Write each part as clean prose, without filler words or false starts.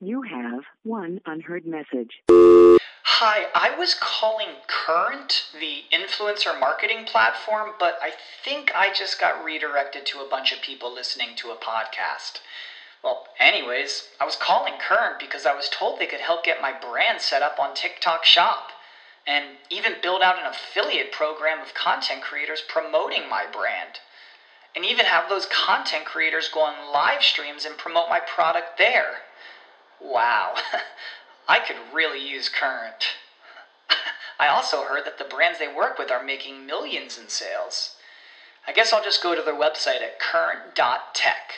You have one unheard message. Hi, I was calling Current, the influencer marketing platform, but I think I just got redirected to a bunch of people listening to a podcast. Well, anyways, I was calling Current because I was told they could help get my brand set up on TikTok Shop, and even build out an affiliate program of content creators promoting my brand, and even have those content creators go on live streams and promote my product there. Wow, I could really use Current. I also heard that the brands they work with are making millions in sales. I guess I'll just go to their website at current.tech.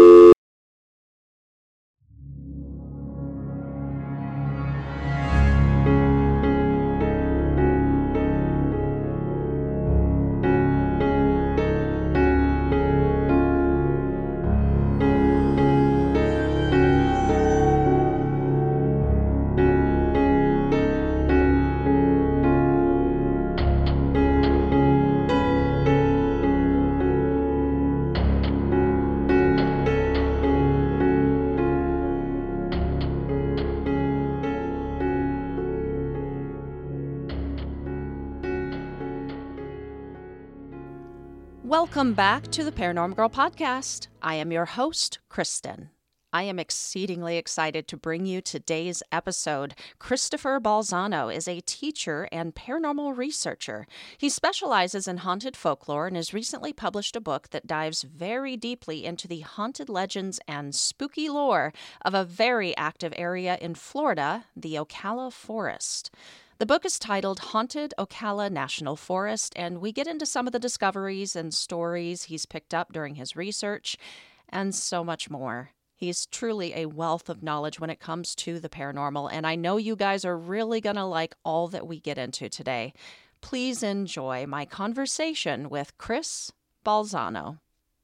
Welcome back to the Paranormal Girl Podcast. I am your host, Kristen. I am exceedingly excited to bring you today's episode. Christopher Balzano is a teacher and paranormal researcher. He specializes in haunted folklore and has recently published a book that dives very deeply into the haunted legends and spooky lore of a very active area in Florida, the Ocala Forest. The book is titled Haunted Ocala National Forest, and we get into some of the discoveries and stories he's picked up during his research, and so much more. He's truly a wealth of knowledge when it comes to the paranormal, and I know you guys are really going to like all that we get into today. Please enjoy my conversation with Chris Balzano.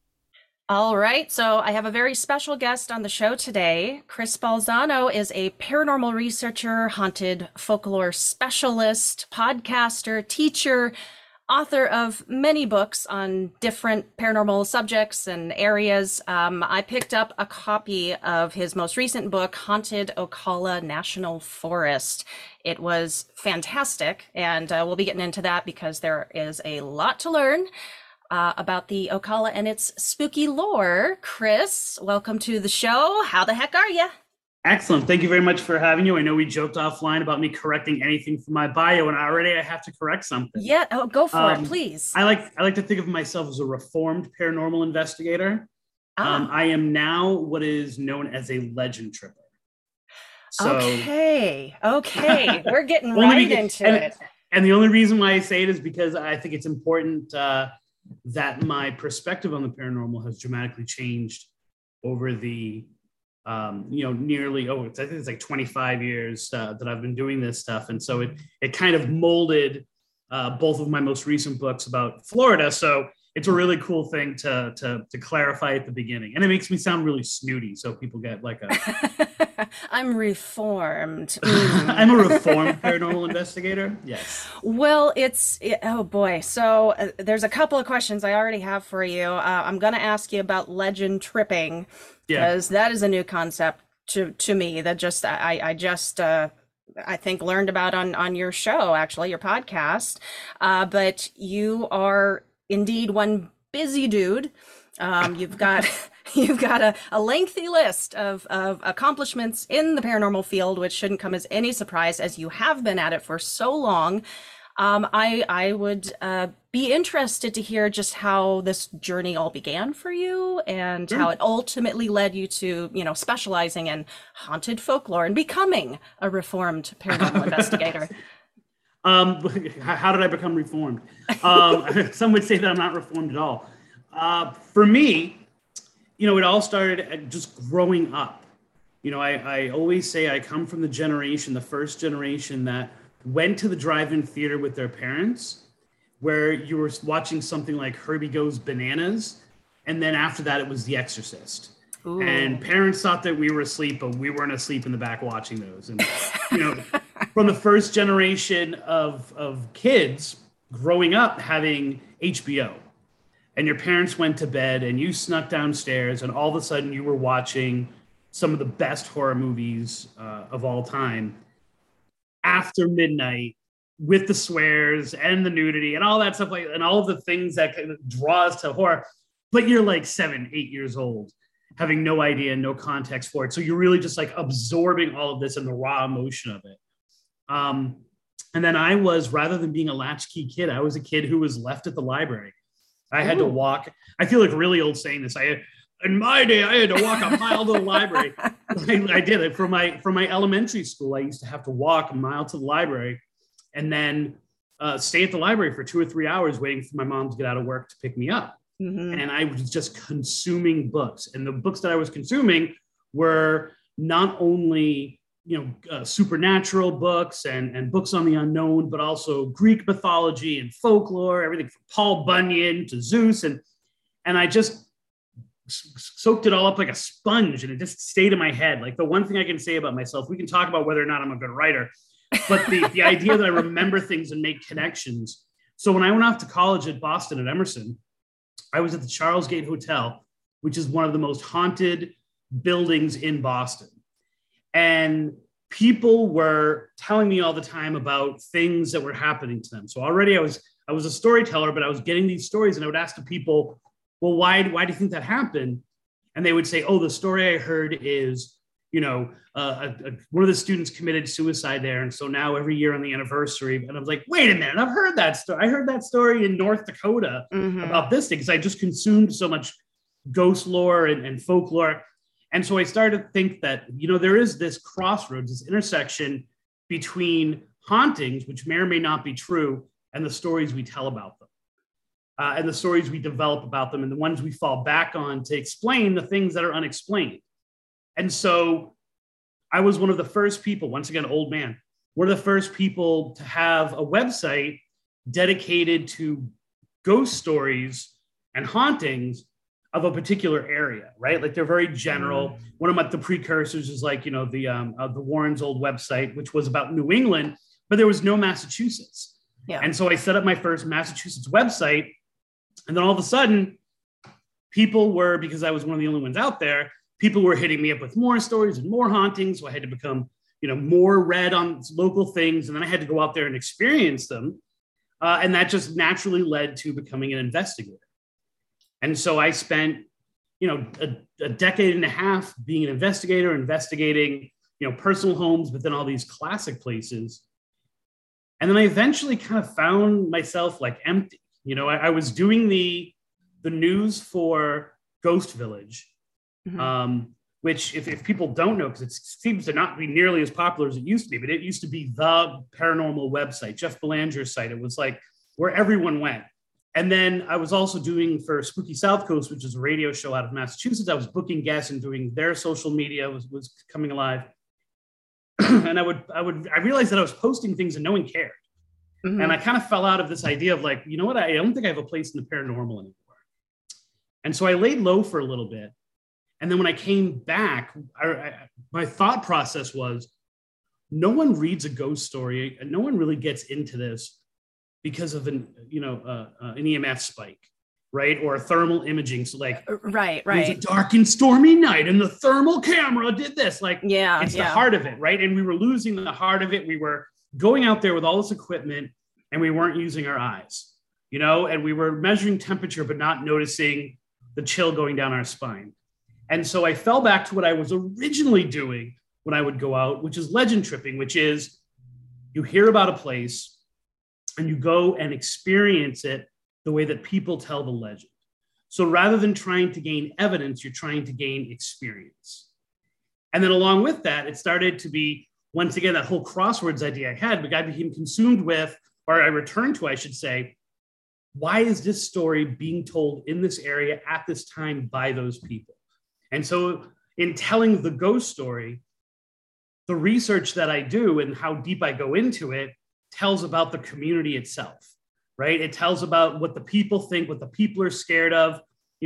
All right, so I have a very special guest on the show today. Chris Balzano is a paranormal researcher, haunted folklore specialist, podcaster, teacher, author of many books on different paranormal subjects and areas. I picked up a copy of his most recent book, Haunted Ocala National Forest. It was fantastic, and we'll be getting into that because there is a lot to learn about the Ocala and its spooky lore. Chris, welcome to the show. How the heck are you? Excellent. Thank you very much for having you. I know we joked offline about me correcting anything from my bio, and already I have to correct something. Yeah, go for it, please. I like to think of myself as a reformed paranormal investigator. I am now what is known as a legend tripper. So, okay. We're getting right into it. And the only reason why I say it is because I think it's important that my perspective on the paranormal has dramatically changed over the, I think it's like 25 years that I've been doing this stuff. And so it kind of molded both of my most recent books about Florida. So it's a really cool thing to clarify at the beginning. And it makes me sound really snooty. So people get like a... I'm reformed. I'm a reformed paranormal investigator. Yes. Well, oh boy. So there's a couple of questions I already have for you. I'm going to ask you about legend tripping because that is a new concept to me that I think learned about on your show, actually, your podcast. But you are indeed one busy dude. You've got a lengthy list of accomplishments in the paranormal field, which shouldn't come as any surprise as you have been at it for so long. I would be interested to hear just how this journey all began for you and how it ultimately led you to, specializing in haunted folklore and becoming a reformed paranormal investigator. How did I become reformed? Some would say that I'm not reformed at all. For me, it all started just growing up. I always say I come from the first generation that went to the drive-in theater with their parents, where you were watching something like Herbie Goes Bananas, and then after that it was The Exorcist. Ooh. And parents thought that we were asleep, but we weren't asleep in the back watching those. And from the first generation of kids growing up having HBO, and your parents went to bed and you snuck downstairs and all of a sudden you were watching some of the best horror movies of all time after midnight, with the swears and the nudity and all that stuff, like, and all of the things that kind of draws to horror. But you're like 7, 8 years old, having no idea, no context for it. So you're really just like absorbing all of this and the raw emotion of it. And then I was, rather than being a latchkey kid, I was a kid who was left at the library. I had to walk. I feel like really old saying this. In my day, I had to walk a mile to the library. I did it for my elementary school. I used to have to walk a mile to the library and then stay at the library for 2 or 3 hours waiting for my mom to get out of work to pick me up. Mm-hmm. And I was just consuming books. And the books that I was consuming were not only, supernatural books and books on the unknown, but also Greek mythology and folklore, everything from Paul Bunyan to Zeus. And I just soaked it all up like a sponge, and it just stayed in my head. Like, the one thing I can say about myself, we can talk about whether or not I'm a good writer, but the idea that I remember things and make connections. So when I went off to college at Boston at Emerson, I was at the Charles Gate Hotel, which is one of the most haunted buildings in Boston. And people were telling me all the time about things that were happening to them. So already I was a storyteller, but I was getting these stories, and I would ask the people, well, why do you think that happened? And they would say, oh, the story I heard is, one of the students committed suicide there. And so now every year on the anniversary, and I was like, wait a minute, I've heard that story. I heard that story in North Dakota about this thing, because I just consumed so much ghost lore and folklore. And so I started to think that, there is this crossroads, this intersection between hauntings, which may or may not be true, and the stories we tell about them. And the stories we develop about them, and the ones we fall back on to explain the things that are unexplained. And so I was one of the first people, once again, old man, one of the first people to have a website dedicated to ghost stories and hauntings of a particular area, right? Like, they're very general. One of the precursors is like, the Warren's old website, which was about New England, but there was no Massachusetts. Yeah. And so I set up my first Massachusetts website. And then all of a sudden, people were, because I was one of the only ones out there, people were hitting me up with more stories and more hauntings. So I had to become, more read on local things. And then I had to go out there and experience them. And that just naturally led to becoming an investigator. And so I spent, a decade and a half being an investigator, investigating, personal homes, but then all these classic places. And then I eventually kind of found myself like empty. I was doing the news for Ghost Village, which if people don't know, because it seems to not be nearly as popular as it used to be, but it used to be the paranormal website, Jeff Belanger's site. It was like where everyone went. And then I was also doing for Spooky South Coast, which is a radio show out of Massachusetts. I was booking guests and doing their social media was coming alive. And I realized that I was posting things and no one cared. Mm-hmm. And I kind of fell out of this idea of like, you know what? I don't think I have a place in the paranormal anymore. And so I laid low for a little bit. And then when I came back, my thought process was, no one reads a ghost story and no one really gets into this because of an EMF spike, right? Or a thermal imaging. So like, right. It was a dark and stormy night and the thermal camera did this. Like, it's the heart of it, right? And we were losing the heart of it. We were going out there with all this equipment and we weren't using our eyes, and we were measuring temperature, but not noticing the chill going down our spine. And so I fell back to what I was originally doing when I would go out, which is legend tripping, which is you hear about a place and you go and experience it the way that people tell the legend. So rather than trying to gain evidence, you're trying to gain experience. And then along with that, it started to be, once again, that whole crosswords idea I had, but I became consumed with, or I returned to, I should say, why is this story being told in this area at this time by those people? And so in telling the ghost story, the research that I do and how deep I go into it tells about the community itself, right? It tells about what the people think, what the people are scared of.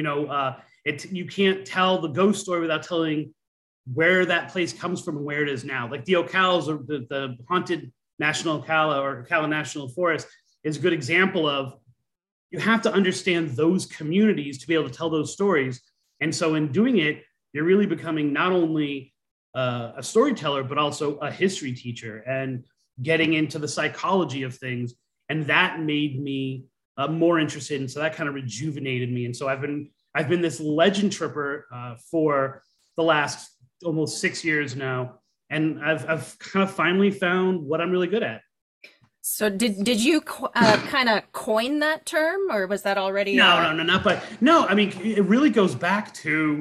You can't tell the ghost story without telling where that place comes from and where it is now. Like the Ocals, or the haunted National Ocala or Ocala National Forest is a good example of, you have to understand those communities to be able to tell those stories. And so in doing it, you're really becoming not only a storyteller, but also a history teacher and getting into the psychology of things. And that made me more interested. And so that kind of rejuvenated me. And so I've been this legend tripper for the last almost 6 years now. And I've kind of finally found what I'm really good at. So did you kind of coin that term, or was that already? No, I mean, it really goes back to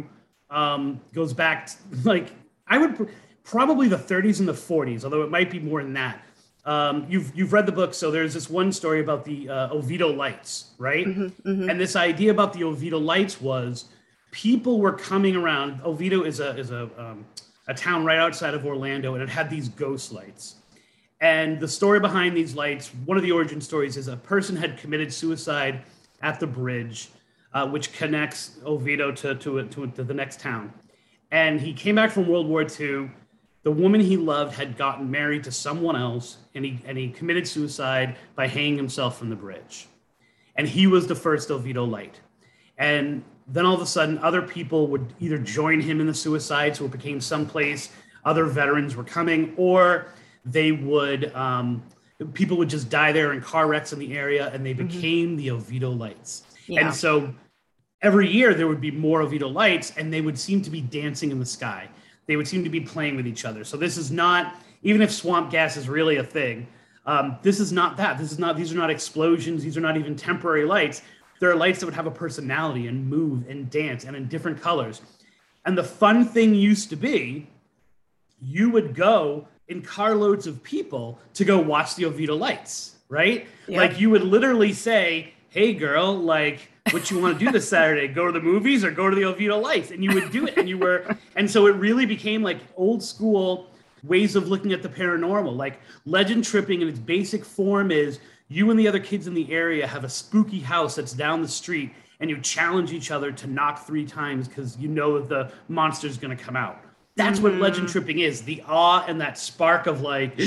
like, I would probably the 30s and the 40s, although it might be more than that. You've read the book, so there's this one story about the Oviedo Lights, right? Mm-hmm, mm-hmm. And this idea about the Oviedo Lights was people were coming around. Oviedo is a town right outside of Orlando, and it had these ghost lights. And the story behind these lights, one of the origin stories, is a person had committed suicide at the bridge, which connects Oviedo to the next town. And he came back from World War II. The woman he loved had gotten married to someone else, and he committed suicide by hanging himself from the bridge. And he was the first Oviedo Light. And then all of a sudden, other people would either join him in the suicide, so it became someplace other veterans were coming, or they would people would just die there in car wrecks in the area, and they became the Oviedo Lights. Yeah. And so every year there would be more Oviedo Lights, and they would seem to be dancing in the sky. They would seem to be playing with each other. So this is not, even if swamp gas is really a thing, this is not that. These are not explosions. These are not even temporary lights. There are lights that would have a personality and move and dance and in different colors. And the fun thing used to be, you would go in carloads of people to go watch the Oviedo Lights, right? Yeah. Like you would literally say, hey girl, like, what you want to do this Saturday? Go to the movies or go to the Oviedo Lights? And you would do it. And so it really became like old school ways of looking at the paranormal. Like legend tripping in its basic form is you and the other kids in the area have a spooky house that's down the street, and you challenge each other to knock 3 times because you know that the monster's going to come out. That's what legend tripping is. The awe and that spark of like,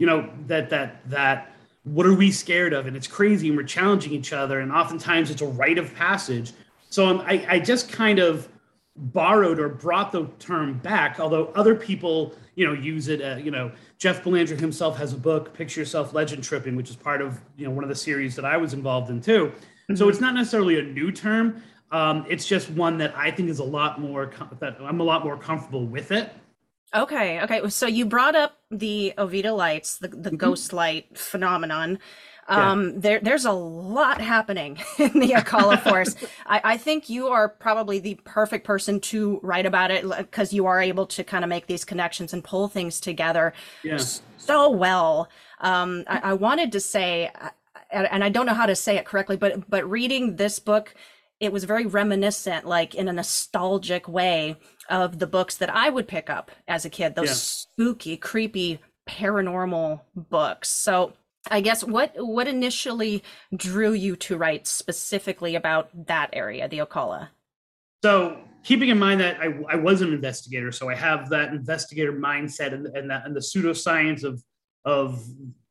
that what are we scared of? And it's crazy, and we're challenging each other. And oftentimes it's a rite of passage. So I just kind of borrowed or brought the term back, although other people, use it. Jeff Belanger himself has a book, Picture Yourself Legend Tripping, which is part of, one of the series that I was involved in too. Mm-hmm. So it's not necessarily a new term. It's just one that I think is that I'm a lot more comfortable with it. Okay. So you brought up the Oviedo Lights, the ghost light phenomenon. There's a lot happening in the Ocala Force. I think you are probably the perfect person to write about it, because you are able to kind of make these connections and pull things together so well. I wanted to say, and I don't know how to say it correctly, but reading this book, it was very reminiscent, like in a nostalgic way, of the books that I would pick up as a kid, those spooky, creepy, paranormal books. So I guess what initially drew you to write specifically about that area, the Ocala? So keeping in mind that I was an investigator, so I have that investigator mindset and the pseudoscience of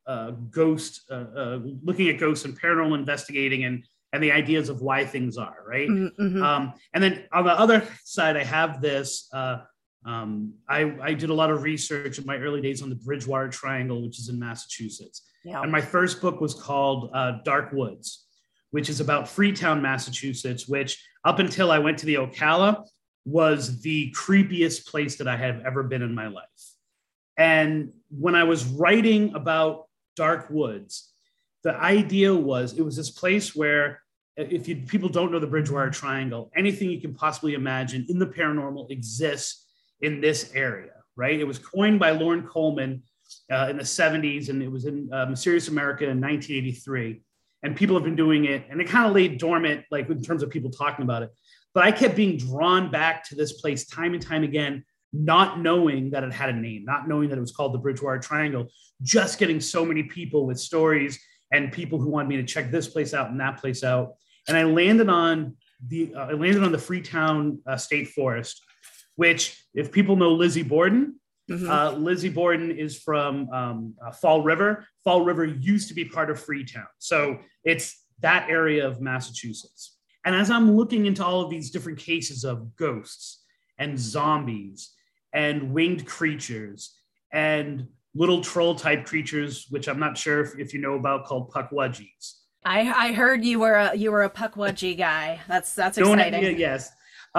looking at ghosts and paranormal investigating and the ideas of why things are, right? Mm-hmm. And then on the other side, I have this, I did a lot of research in my early days on the Bridgewater Triangle, which is in Massachusetts. Yeah. And my first book was called Dark Woods, which is about Freetown, Massachusetts, which up until I went to the Ocala was the creepiest place that I have ever been in my life. And when I was writing about Dark Woods, the idea was it was this place where people don't know the Bridgewater Triangle, anything you can possibly imagine in the paranormal exists in this area, right? It was coined by Lorne Coleman in the 70s, and it was in Mysterious America in 1983. And people have been doing it, and it kind of laid dormant, like in terms of people talking about it. But I kept being drawn back to this place time and time again, not knowing that it had a name, not knowing that it was called the Bridgewater Triangle, just getting so many people with stories and people who wanted me to check this place out and that place out. And I landed on the Freetown State Forest, which, if people know Lizzie Borden, Lizzie Borden is from Fall River. Fall River used to be part of Freetown. So it's that area of Massachusetts. And as I'm looking into all of these different cases of ghosts and zombies and winged creatures and little troll type creatures, which I'm not sure if you know about, called Pukwudgies. I heard you were a Pukwudgie guy. That's exciting. Yes.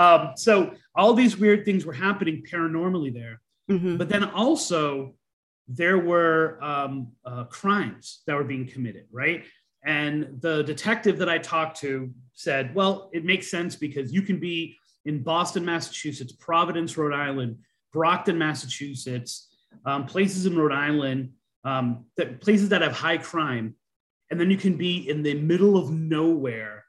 So all these weird things were happening paranormally there. Mm-hmm. But then also there were crimes that were being committed, right? And the detective that I talked to said, well, it makes sense because you can be in Boston, Massachusetts, Providence, Rhode Island, Brockton, Massachusetts, places in Rhode Island, places that have high crime. And then you can be in the middle of nowhere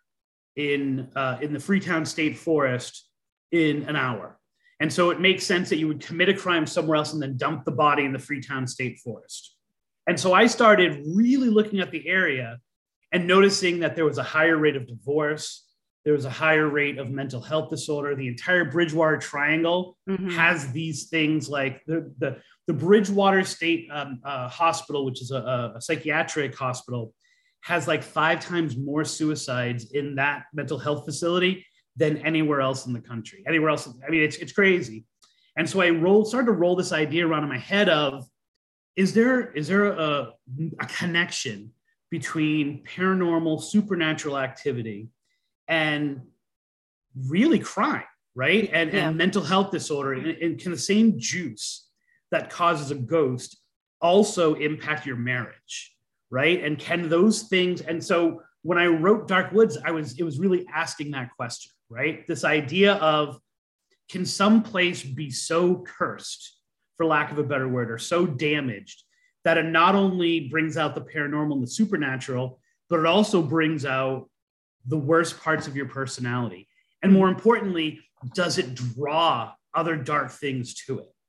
in the Freetown State Forest in an hour. And so it makes sense that you would commit a crime somewhere else and then dump the body in the Freetown State Forest. And so I started really looking at the area and noticing that there was a higher rate of divorce. There was a higher rate of mental health disorder. The entire Bridgewater Triangle has these things like the Bridgewater State Hospital, which is a psychiatric hospital, has like 5 times more suicides in that mental health facility than anywhere else in the country. Anywhere else, I mean, it's crazy. And so I started to roll this idea around in my head of, is there a connection between paranormal, supernatural activity and really crime, right? And mental health disorder, and can the same juice that causes a ghost also impact your marriage, right? And can those things, and so when I wrote Dark Woods, it was really asking that question, right? This idea of, can some place be so cursed, for lack of a better word, or so damaged that it not only brings out the paranormal and the supernatural, but it also brings out the worst parts of your personality? And more importantly, does it draw other dark things to it?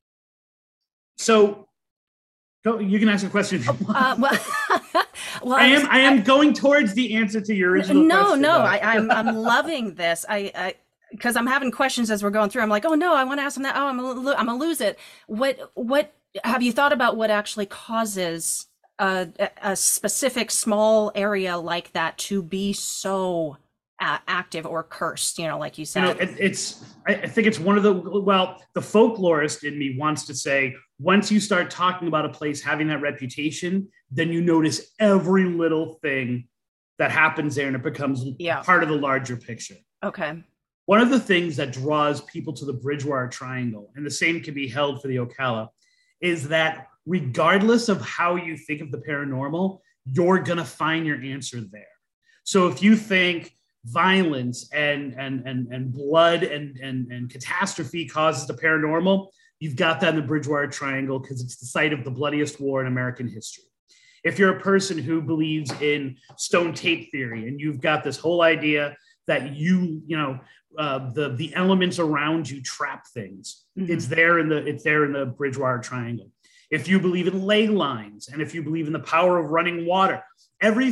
So you can ask a question if you want. Well, I am going towards the answer to your original question. No, I'm loving this. Because I'm having questions as we're going through. I'm like, oh no, I want to ask him that. Oh, I'm gonna lose it. What have you thought about? What actually causes a specific small area like that to be so active or cursed? Like you said, I think it's one of the folklorist in me wants to say, once you start talking about a place having that reputation, then you notice every little thing that happens there, and it becomes part of the larger picture. Okay. One of the things that draws people to the Bridgewater Triangle, and the same can be held for the Ocala, is that regardless of how you think of the paranormal, you're going to find your answer there. So if you think violence and blood and catastrophe causes the paranormal, you've got that in the Bridgewater Triangle because it's the site of the bloodiest war in American history. If you're a person who believes in stone tape theory and you've got this whole idea that the elements around you trap things, it's there in the Bridgewater Triangle. If you believe in ley lines, and if you believe in the power of running water, every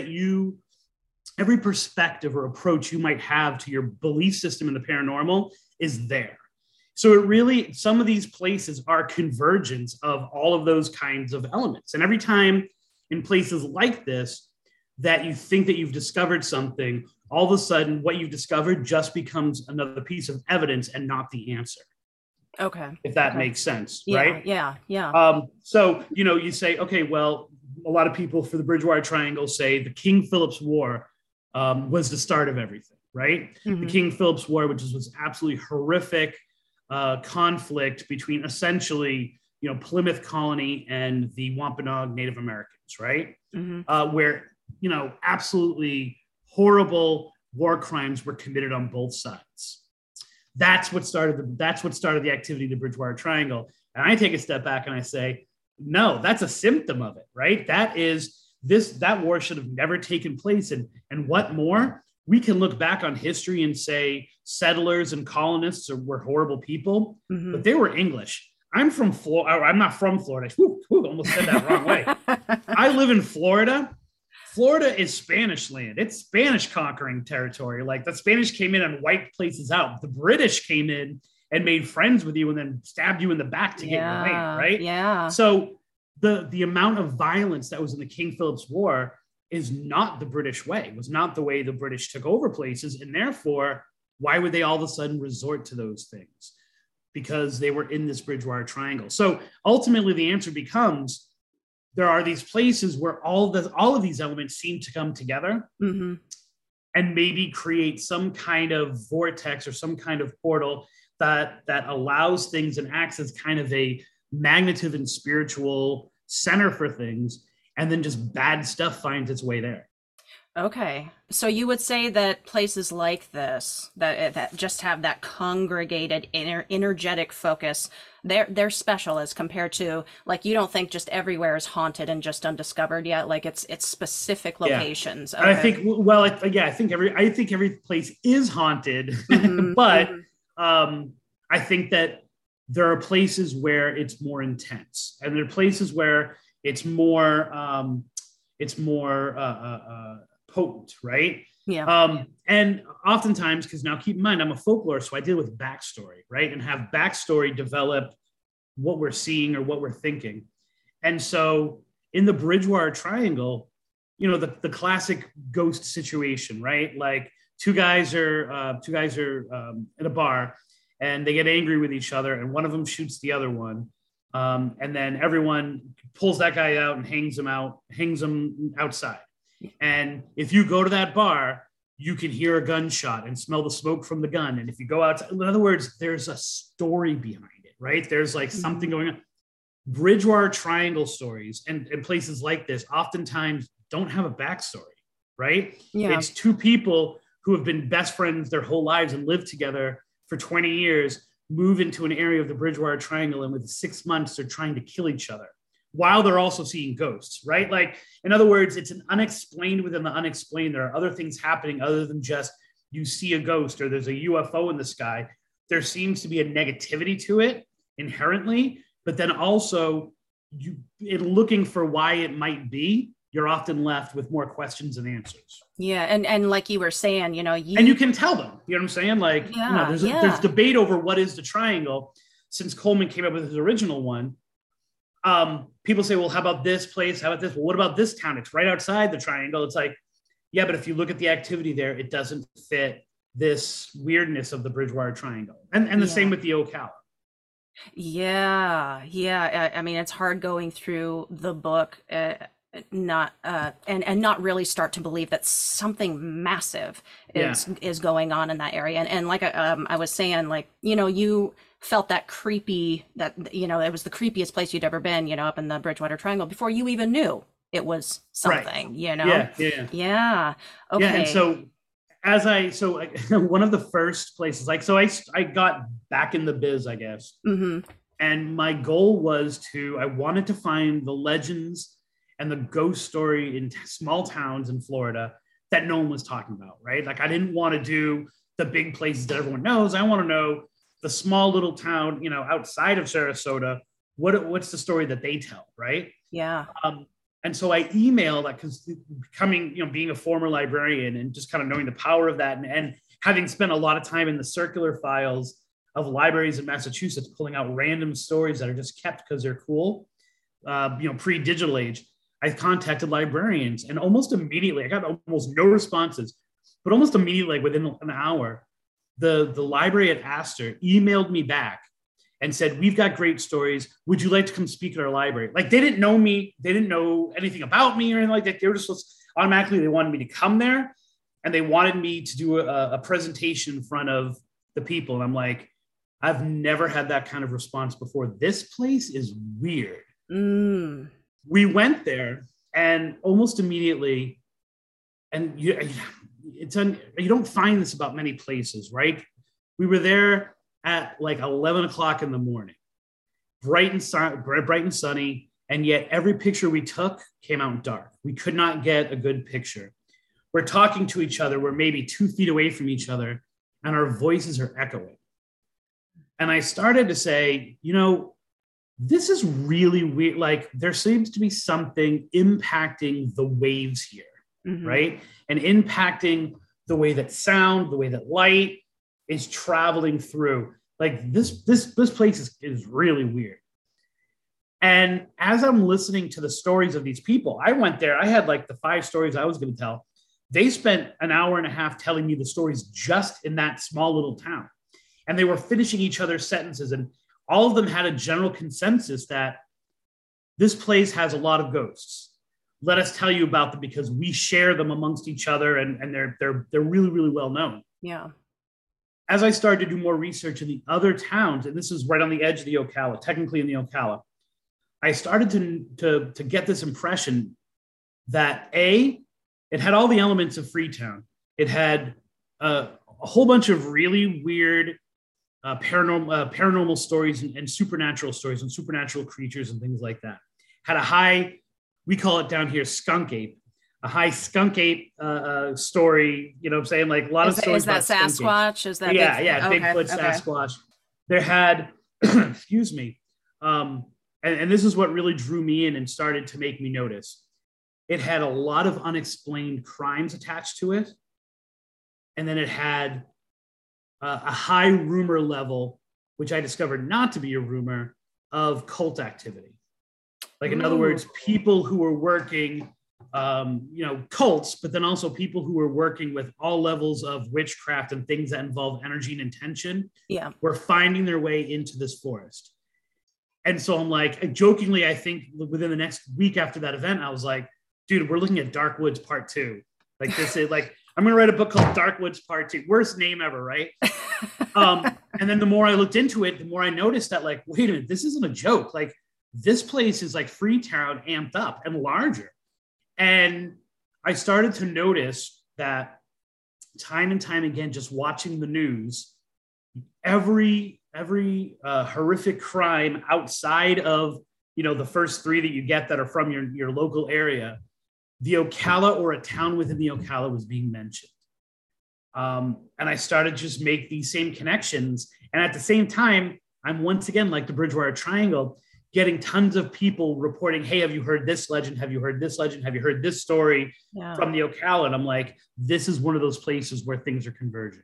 perspective or approach you might have to your belief system in the paranormal is there. So some of these places are convergence of all of those kinds of elements. And every time in places like this that you think that you've discovered something, all of a sudden what you've discovered just becomes another piece of evidence and not the answer. Okay. If that makes sense, yeah, right? Yeah. So, you say, okay, well, a lot of people for the Bridgewater Triangle say the King Philip's War was the start of everything, right? The King Philip's War, which was absolutely horrific conflict between essentially, Plymouth Colony and the Wampanoag Native Americans, right? Where, absolutely horrible war crimes were committed on both sides. That's what started the activity of the Bridgewater Triangle. And I take a step back and I say, no, that's a symptom of it, right? That war should have never taken place. And what more? We can look back on history and say settlers and colonists were horrible people, but they were English. I'm from Florida. I'm not from Florida. Almost said that wrong way. I live in Florida. Florida is Spanish land. It's Spanish conquering territory. Like, the Spanish came in and wiped places out. The British came in and made friends with you and then stabbed you in the back to get your land, right? Yeah. So the amount of violence that was in the King Philip's War is not the British way. It was not the way the British took over places. And therefore, why would they all of a sudden resort to those things? because they were in this Bridgewater Triangle. So ultimately the answer becomes, there are these places where all of these elements seem to come together Mm-hmm. and maybe create some kind of vortex or some kind of portal that allows things and acts as kind of a magnetic and spiritual center for things, and then just bad stuff finds its way there. Okay. So you would say that places like this, that just have that congregated energetic focus, they're special as compared to, like, you don't think just everywhere is haunted and just undiscovered yet. Like it's specific locations. Okay. I think, well, I think every place is haunted, Mm-hmm. but Mm-hmm. I think that there are places where it's more intense, and there are places where it's more potent, right? Yeah. And oftentimes, because now keep in mind, I'm a folklorist, so I deal with backstory, right? And have backstory develop what we're seeing or what we're thinking. And so in the Bridgewater Triangle, the classic ghost situation, right? Like two guys are at a bar, and they get angry with each other, and one of them shoots the other one. And then everyone pulls that guy out and hangs him outside. And if you go to that bar, you can hear a gunshot and smell the smoke from the gun. And if you go outside, in other words, there's a story behind it, right? There's like something going on. Bridgewater Triangle stories and places like this oftentimes don't have a backstory, right? Yeah. It's two people who have been best friends their whole lives and lived together for 20 years, move into an area of the Bridgewater Triangle, and within 6 months, they're trying to kill each other while they're also seeing ghosts, right? Like, in other words, it's an unexplained within the unexplained. There are other things happening other than just you see a ghost or there's a UFO in the sky. There seems to be a negativity to it inherently, but then also in looking for why it might be, you're often left with more questions than answers. Yeah. And like you were saying, and you can tell them, you know what I'm saying? Like, there's debate over what is the triangle. Since Coleman came up with his original one, people say, well, how about this place? How about this? Well, what about this town? It's right outside the triangle. It's like, yeah, but if you look at the activity there, it doesn't fit this weirdness of the Bridgewater Triangle. And the same with the Ocala. Yeah. Yeah. I mean, it's hard going through the book, not really start to believe that something massive is going on in that area. And like I was saying, like, you felt that creepy, that, it was the creepiest place you'd ever been, up in the Bridgewater Triangle before you even knew it was something, right. Yeah. Okay. Yeah. And so one of the first places, like, so I got back in the biz, I guess. Mm-hmm. And my goal was I wanted to find the legends and the ghost story in small towns in Florida that no one was talking about, right? Like, I didn't want to do the big places that everyone knows. I want to know the small little town, outside of Sarasota. What's the story that they tell, right? Yeah. And so I emailed, like, because being a former librarian and just kind of knowing the power of that, and having spent a lot of time in the circular files of libraries in Massachusetts, pulling out random stories that are just kept because they're cool, pre-digital age. I contacted librarians, and almost immediately, I got almost no responses, but almost immediately, like within an hour, the library at Astor emailed me back and said, we've got great stories. Would you like to come speak at our library? Like, they didn't know me. They didn't know anything about me or anything like that. They were just automatically, they wanted me to come there, and they wanted me to do a presentation in front of the people. And I'm like, I've never had that kind of response before. This place is weird. Mm. We went there, and almost immediately, and you don't find this about many places, right? We were there at like 11 o'clock in the morning, bright and sunny, and yet every picture we took came out dark. We could not get a good picture. We're talking to each other. We're maybe 2 feet away from each other, and our voices are echoing. And I started to say, this is really weird. Like, there seems to be something impacting the waves here, mm-hmm. right? And impacting the way that sound, the way that light is traveling through. Like, this place is really weird. And as I'm listening to the stories of these people, I went there, I had like the 5 stories I was going to tell. They spent an hour and a half telling me the stories just in that small little town. and they were finishing each other's sentences, and all of them had a general consensus that this place has a lot of ghosts. Let us tell you about them because we share them amongst each other, and they're really, really well known. Yeah. As I started to do more research in the other towns, and this is right on the edge of the Ocala, technically in the Ocala, I started to get this impression that it had all the elements of Freetown. It had a whole bunch of really weird paranormal stories and supernatural stories and supernatural creatures and things like that. Had a high, we call it down here, skunk ape. A high skunk ape story, you know what I'm saying? Like a lot of stories. Is that Sasquatch? Is that Bigfoot, Sasquatch. There had, excuse me, and this is what really drew me in and started to make me notice. It had a lot of unexplained crimes attached to it. And then it had a high rumor level, which I discovered not to be a rumor, of cult activity. Like, in other words, people who were working cults, but then also people who were working with all levels of witchcraft and things that involve energy and intention were finding their way into this forest. And so I'm like, jokingly, I think within the next week after that event, I was like, dude, we're looking at Dark Woods Part 2. Like, this is like, I'm going to write a book called Dark Woods Part 2. Worst name ever, right? And then the more I looked into it, the more I noticed that, like, wait a minute, this isn't a joke. Like, this place is like Freetown amped up and larger. And I started to notice that time and time again, just watching the news, every horrific crime outside of, the first three that you get that are from your local area, the Ocala or a town within the Ocala was being mentioned. And I started to just make these same connections. And at the same time, I'm once again, like the Bridgewater Triangle, getting tons of people reporting, hey, have you heard this legend? Have you heard this legend? Have you heard this story from the Ocala? And I'm like, this is one of those places where things are converging.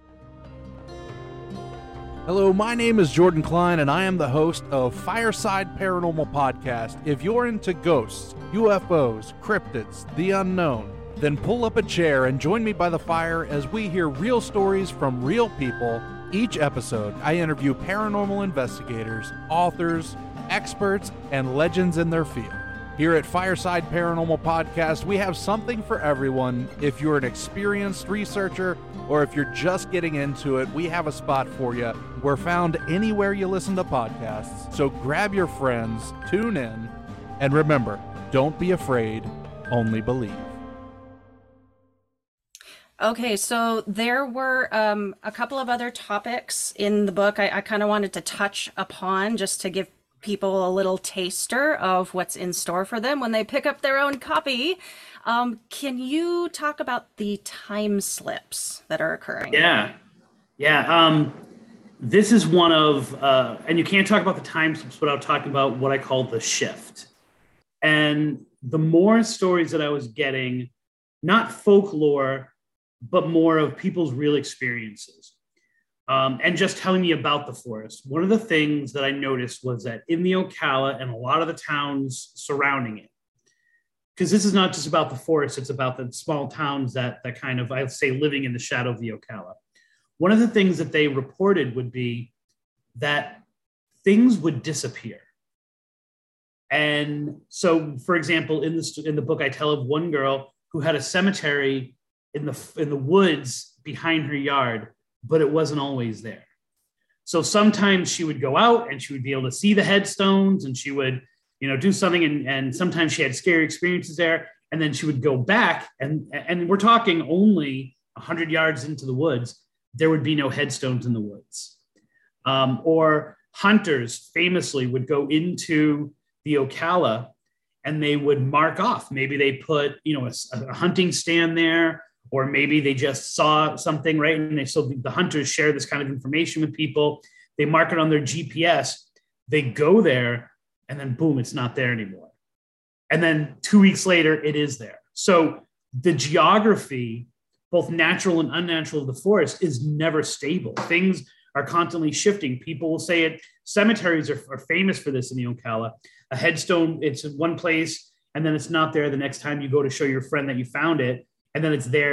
Hello, my name is Jordan Klein, and I am the host of Fireside Paranormal Podcast. If you're into ghosts, UFOs, cryptids, the unknown, then pull up a chair and join me by the fire as we hear real stories from real people. Each episode, I interview paranormal investigators, authors, experts, and legends in their field. Here at Fireside Paranormal Podcast, we have something for everyone. If you're an experienced researcher or if you're just getting into it, we have a spot for you. We're found anywhere you listen to podcasts, so grab your friends, tune in, and remember, don't be afraid, only believe. Okay, so there were a couple of other topics in the book I kind of wanted to touch upon just to give people a little taster of what's in store for them when they pick up their own copy. Can you talk about the time slips that are occurring? Yeah. This is one of, and you can't talk about the time slips without talking about what I call the shift. And the more stories that I was getting, not folklore, but more of people's real experiences. And just telling me about the forest. One of the things that I noticed was that in the Ocala and a lot of the towns surrounding it, because this is not just about the forest, it's about the small towns that kind of, I'd say, living in the shadow of the Ocala. One of the things that they reported would be that things would disappear. And so, for example, in the book, I tell of one girl who had a cemetery in the woods behind her yard, but it wasn't always there. So sometimes she would go out and she would be able to see the headstones and she would, do something. And sometimes she had scary experiences there. And then she would go back and we're talking only 100 yards into the woods, there would be no headstones in the woods. Or hunters famously would go into the Ocala and they would mark off. Maybe they put, a hunting stand there, or maybe they just saw something, right? And so the hunters share this kind of information with people. They mark it on their GPS. They go there, and then boom, it's not there anymore. And then 2 weeks later, it is there. So the geography, both natural and unnatural of the forest, is never stable. Things are constantly shifting. People will say it. Cemeteries are famous for this in the Ocala. A headstone, it's in one place, and then it's not there the next time you go to show your friend that you found it. And then it's there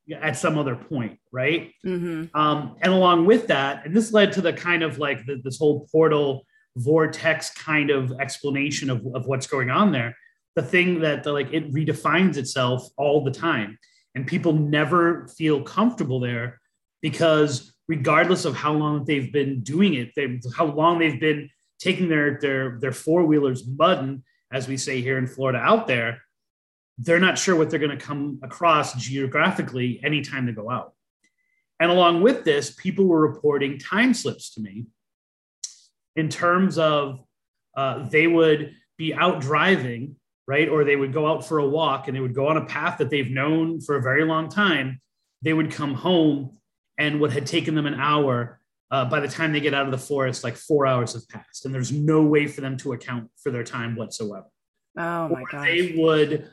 at some other point, right? Mm-hmm. And along with that, and this led to the kind of like this whole portal vortex kind of explanation of what's going on there. The thing that like it redefines itself all the time, and people never feel comfortable there because regardless of how long they've been doing it, how long they've been taking their four-wheelers mudding, as we say here in Florida, out there, they're not sure what they're going to come across geographically anytime they go out. And along with this, people were reporting time slips to me in terms of they would be out driving, right? Or they would go out for a walk and they would go on a path that they've known for a very long time. They would come home and what had taken them an hour, by the time they get out of the forest, like 4 hours have passed. And there's no way for them to account for their time whatsoever. Oh my gosh. They would,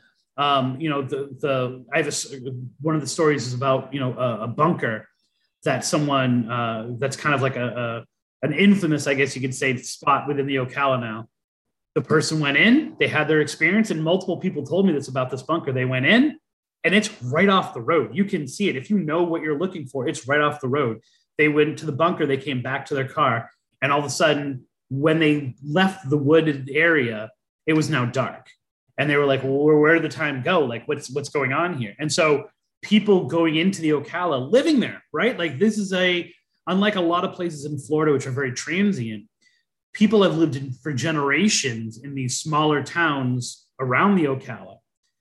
I have one of the stories is about, a bunker that someone, that's kind of like an infamous, I guess you could say, spot within the Ocala now. The person went in, they had their experience, and multiple people told me this about this bunker. They went in and it's right off the road. You can see it. If you know what you're looking for, it's right off the road. They went to the bunker, they came back to their car, and all of a sudden, when they left the wooded area, it was now dark. And they were like, well, where did the time go? Like, what's going on here? And so people going into the Ocala, living there, right? Like this is unlike a lot of places in Florida, which are very transient, people have lived for generations in these smaller towns around the Ocala.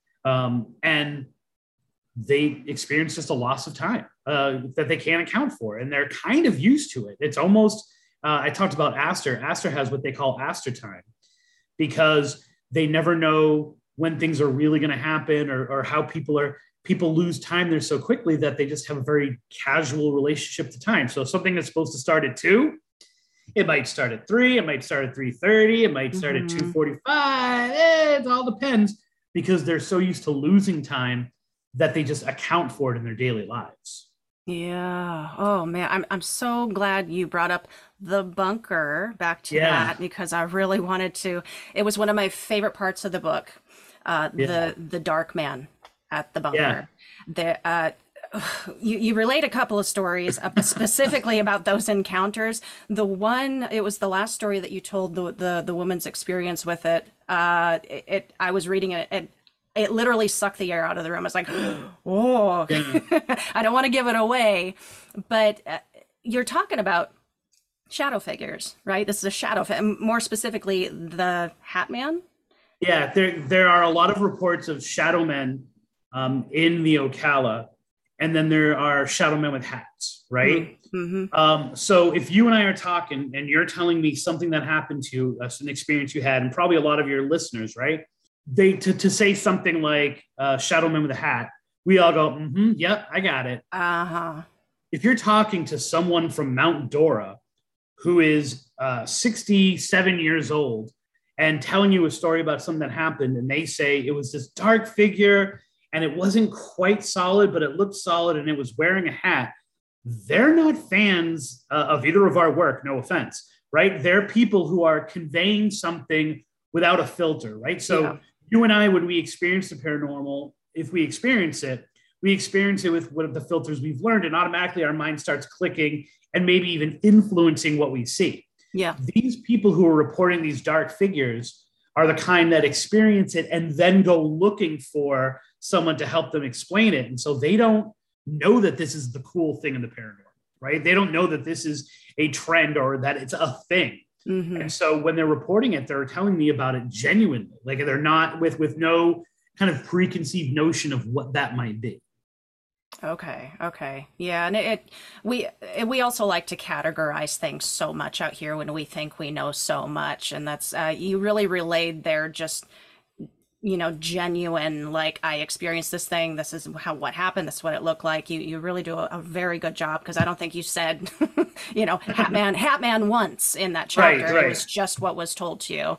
And they experience just a loss of time that they can't account for. And they're kind of used to it. It's almost, I talked about Astor. Astor has what they call Astor time because they never know when things are really going to happen or how people lose time there so quickly that they just have a very casual relationship to time. So something that's supposed to start at 2, it might start at 3, it might start at 3:30, it might start at 2:45. It all depends because they're so used to losing time that they just account for it in their daily lives. Yeah. Oh man, I'm so glad you brought up the bunker back to that because I really wanted to. It was one of my favorite parts of the book, the dark man at the bunker. You relate a couple of stories specifically about those encounters. The one, it was the last story that you told, the woman's experience with it. I was reading it. It literally sucked the air out of the room. I was like, oh, I don't want to give it away. But you're talking about shadow figures, right? This is a shadow, more specifically, the Hat Man. Yeah, there are a lot of reports of shadow men in the Ocala, and then there are shadow men with hats, right? Mm-hmm. So if you and I are talking and you're telling me something that happened to you, an experience you had, and probably a lot of your listeners, right? To say something like shadow man with a hat, we all go, yep, I got it. Uh-huh. If you're talking to someone from Mount Dora who is 67 years old and telling you a story about something that happened, and they say it was this dark figure and it wasn't quite solid, but it looked solid and it was wearing a hat, they're not fans of either of our work, no offense, right? They're people who are conveying something without a filter, right? So you and I, when we experience the paranormal, if we experience it with one of the filters we've learned, and automatically our mind starts clicking and maybe even influencing what we see. Yeah. These people who are reporting these dark figures are the kind that experience it and then go looking for someone to help them explain it. And so they don't know that this is the cool thing in the paranormal, right? They don't know that this is a trend or that it's a thing. Mm-hmm. And so when they're reporting it, they're telling me about it genuinely. Like they're not with no kind of preconceived notion of what that might be. Okay. Yeah. And we also like to categorize things so much out here when we think we know so much. And that's, you really relayed there just, genuine, like I experienced this thing. This is what happened. This is what it looked like. You really do a very good job. Cause I don't think you said, Hat Man once in that chapter. Right. It was just what was told to you.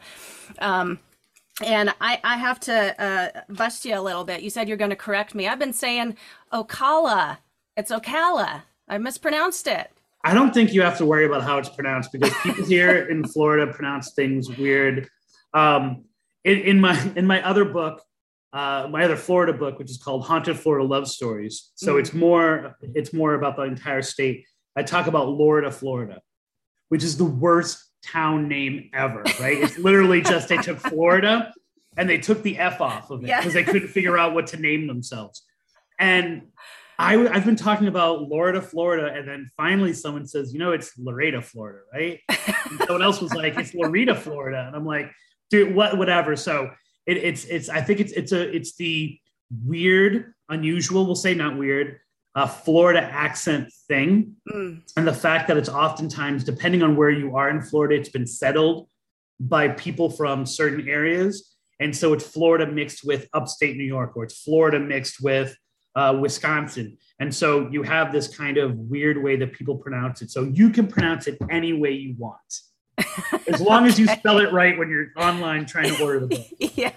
And I have to bust you a little bit. You said you're going to correct me. I've been saying Ocala. It's Ocala. I mispronounced it. I don't think you have to worry about how it's pronounced because people here in Florida pronounce things weird. In my other book, my other Florida book, which is called Haunted Florida Love Stories. So it's more about the entire state. I talk about Lorida, Florida, which is the worst town name ever, right? It's literally just they took Florida and they took the F off of it because they couldn't figure out what to name themselves. And I've been talking about Lorida, Florida, and then finally someone says, it's Laredo, Florida, right? And someone else was like, it's Loretta, Florida, and I'm like, dude, whatever. So it's I think it's the weird, unusual, we'll say not weird, Florida accent thing, and the fact that it's oftentimes, depending on where you are in Florida, it's been settled by people from certain areas, and so it's Florida mixed with upstate New York, or it's Florida mixed with Wisconsin. And so you have this kind of weird way that people pronounce it. So you can pronounce it any way you want, as long as you spell it right when you're online trying to order the book. Yeah.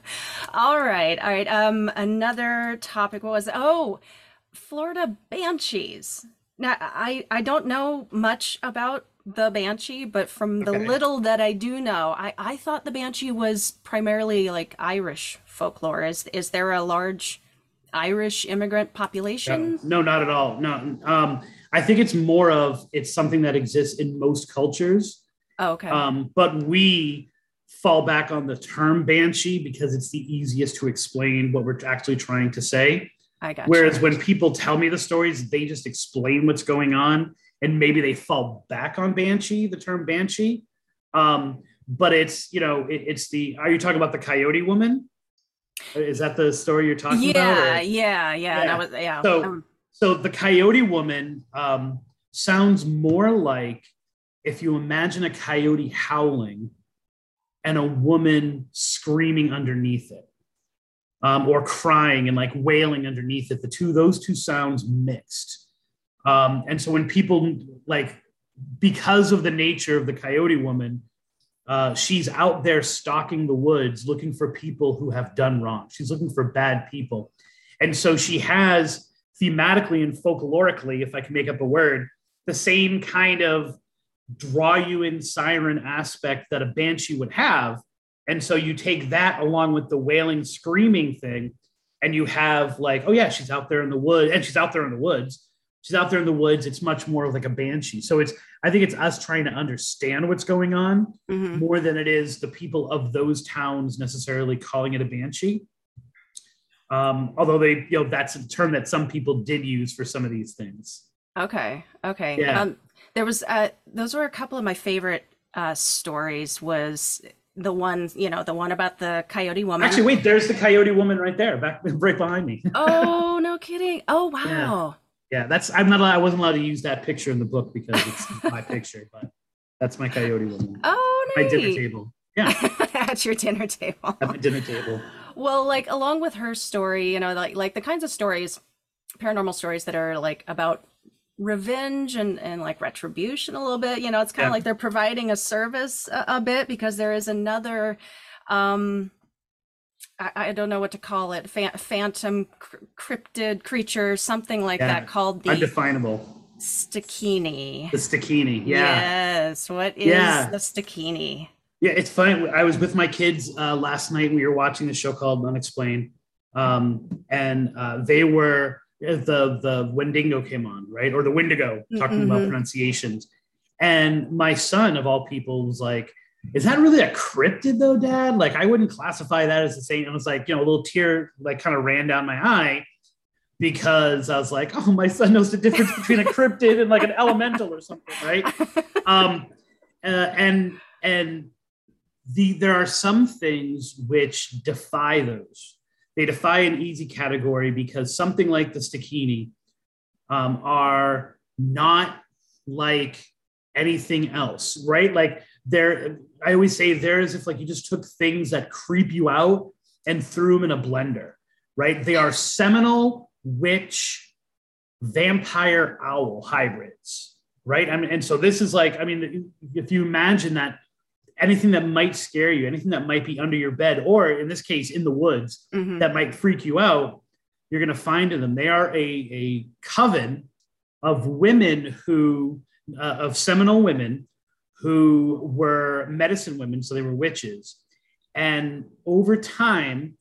All right. Another topic was, Florida banshees. Now, I don't know much about the banshee, but from the little that I do know, I thought the banshee was primarily like Irish folklore. Is there a large Irish immigrant population? No, not at all. No. I think it's something that exists in most cultures. Oh, okay. But we fall back on the term banshee because it's the easiest to explain what we're actually trying to say. I got you. Whereas when people tell me the stories, they just explain what's going on, and maybe they fall back on banshee, the term banshee. But it's, are you talking about the Coyote Woman? Is that the story you're talking about? Yeah. So the Coyote Woman sounds more like if you imagine a coyote howling and a woman screaming underneath it, or crying and like wailing underneath it. Those two sounds mixed. And so when people because of the nature of the Coyote Woman, she's out there stalking the woods, looking for people who have done wrong. She's looking for bad people. And so she has thematically and folklorically, if I can make up a word, the same kind of draw you in siren aspect that a banshee would have. And so you take that along with the wailing, screaming thing, and you have she's out there in the woods, and she's out there in the woods. She's out there in the woods. It's much more like a banshee. So I think it's us trying to understand what's going on more than it is the people of those towns necessarily calling it a banshee. Although that's a term that some people did use for some of these things. Okay. Yeah. There was those were a couple of my favorite stories. Was the one about the Coyote Woman. Actually, wait, there's the Coyote Woman right there, right behind me. Oh, no kidding. Oh, wow. Yeah, I wasn't allowed to use that picture in the book because it's my picture, but that's my Coyote Woman. Oh, nice. My dinner table. Yeah. At your dinner table. At my dinner table. Well, along with her story, like the kinds of stories, paranormal stories that are about revenge and like retribution a little bit, it's kind of like they're providing a service a bit, because there is another I don't know what to call it, phantom cryptid creature, something like that, called the undefinable Stakini. The Stakini. Yes. What is the Stakini? Yeah, it's funny. I was with my kids last night. We were watching the show called Unexplained, and they were the Wendigo came on, right, or the Wendigo, talking about pronunciations. And my son, of all people, was like, "Is that really a cryptid, though, Dad? Like, I wouldn't classify that as the same." And it was like, a little tear kind of ran down my eye, because I was like, "Oh, my son knows the difference between a cryptid and like an elemental or something, right?" There are some things which defy those. They defy an easy category, because something like the Stakini are not like anything else, right? Like I always say they're as if you just took things that creep you out and threw them in a blender, right? They are Seminole, witch, vampire, owl hybrids, right? And so this is if you imagine that, anything that might scare you, anything that might be under your bed, or in this case, in the woods, that might freak you out, you're going to find in them. They are a coven of women of Seminole women who were medicine women. So they were witches. And over time,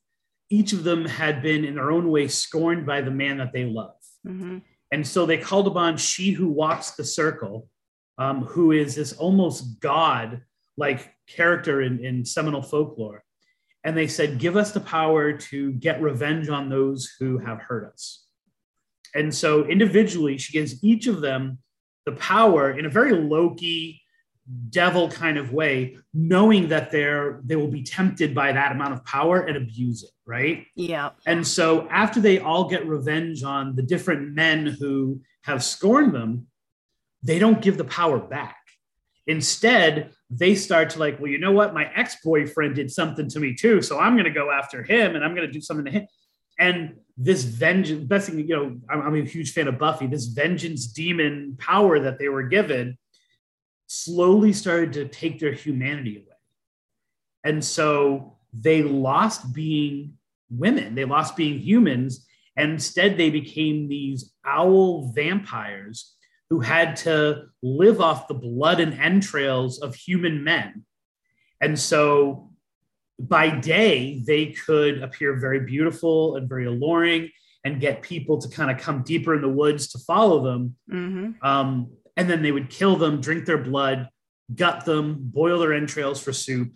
each of them had been in their own way scorned by the man that they love. Mm-hmm. And so they called upon She Who Walks the Circle, who is this almost God-like character in Seminole folklore. And they said, give us the power to get revenge on those who have hurt us. And so individually, she gives each of them the power in a very Loki, devil kind of way, knowing that they will be tempted by that amount of power and abuse it, right? Yeah. And so after they all get revenge on the different men who have scorned them, they don't give the power back. Instead, they start to like, well, you know what? My ex-boyfriend did something to me too, so I'm going to go after him and I'm going to do something to him. And this vengeance, best thing, I'm a huge fan of Buffy, this vengeance demon power that they were given slowly started to take their humanity away. And so they lost being women, they lost being humans, and instead they became these owl vampires who had to live off the blood and entrails of human men. And so by day, they could appear very beautiful and very alluring and get people to kind of come deeper in the woods to follow them. Mm-hmm. And then they would kill them, drink their blood, gut them, boil their entrails for soup.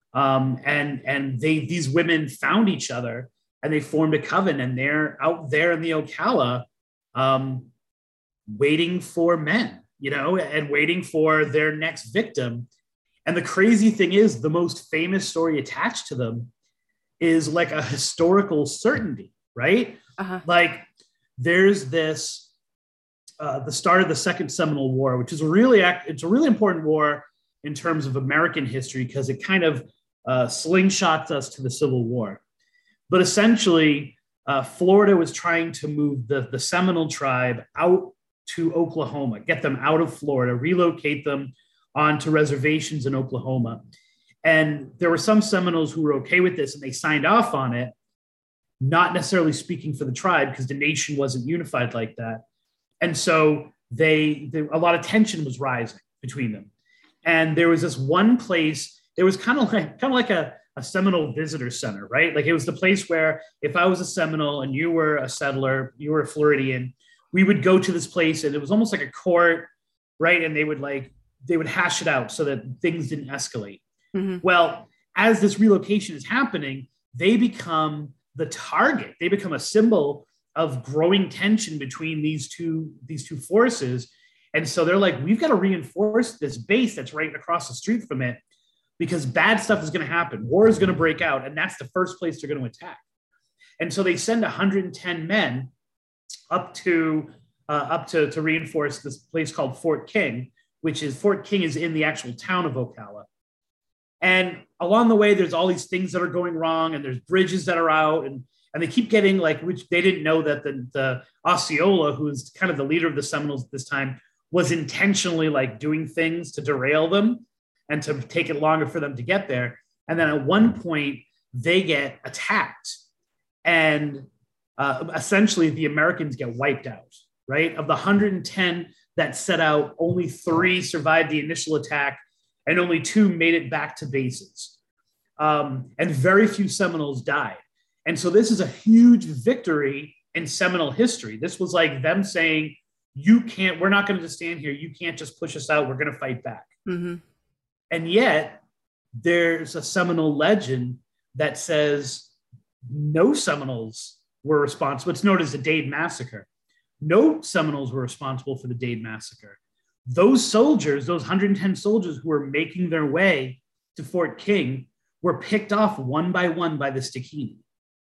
And these women found each other and they formed a coven, and they're out there in the Ocala waiting for men, and waiting for their next victim. And the crazy thing is, the most famous story attached to them is like a historical certainty, right? Uh-huh. Like there's this, the start of the Second Seminole War, which is it's a really important war in terms of American history because it kind of slingshots us to the Civil War. But essentially, Florida was trying to move the Seminole tribe out to Oklahoma, get them out of Florida, relocate them onto reservations in Oklahoma. And there were some Seminoles who were okay with this and they signed off on it, not necessarily speaking for the tribe because the nation wasn't unified like that. And so a lot of tension was rising between them. And there was this one place, it was kind of like a Seminole visitor center, right? Like it was the place where if I was a Seminole and you were a settler, you were a Floridian, we would go to this place and it was almost like a court, right? And they would hash it out so that things didn't escalate. Mm-hmm. Well, as this relocation is happening, they become the target. They become a symbol of growing tension between these two forces. And so they're like, we've got to reinforce this base that's right across the street from it because bad stuff is going to happen. War is going to break out. And that's the first place they're going to attack. And so they send 110 men up to reinforce this place called Fort King, Fort King is in the actual town of Ocala. And along the way, there's all these things that are going wrong and there's bridges that are out and they keep getting which they didn't know that the Osceola, who's kind of the leader of the Seminoles at this time, was intentionally doing things to derail them and to take it longer for them to get there. And then at one point they get attacked and essentially the Americans get wiped out, right? Of the 110 that set out, only 3 survived the initial attack and only 2 made it back to bases. And very few Seminoles died. And so this is a huge victory in Seminole history. This was like them saying, we're not going to just stand here. You can't just push us out. We're going to fight back. Mm-hmm. And yet there's a Seminole legend that says no Seminoles were responsible. It's known as the Dade Massacre. No Seminoles were responsible for the Dade Massacre. Those soldiers, those 110 soldiers who were making their way to Fort King were picked off one by one by the Stickini.